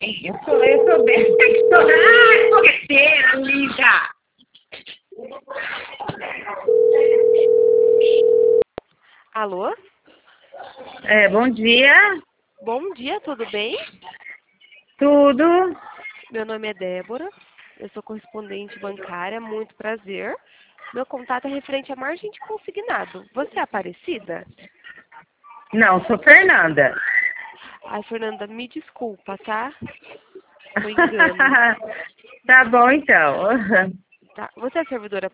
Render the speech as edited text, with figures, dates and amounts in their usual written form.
Eu sou bem sexual. Ai, fogueteira, linda! Alô? Bom dia. Bom dia, tudo bem? Tudo? Meu nome é Débora, eu sou correspondente bancária, muito prazer. Meu contato é referente à margem de consignado. Você é Aparecida? Não, sou Fernanda. Ai, Fernanda, me desculpa, tá? Foi engano. Tá bom, então. Tá. Você é servidora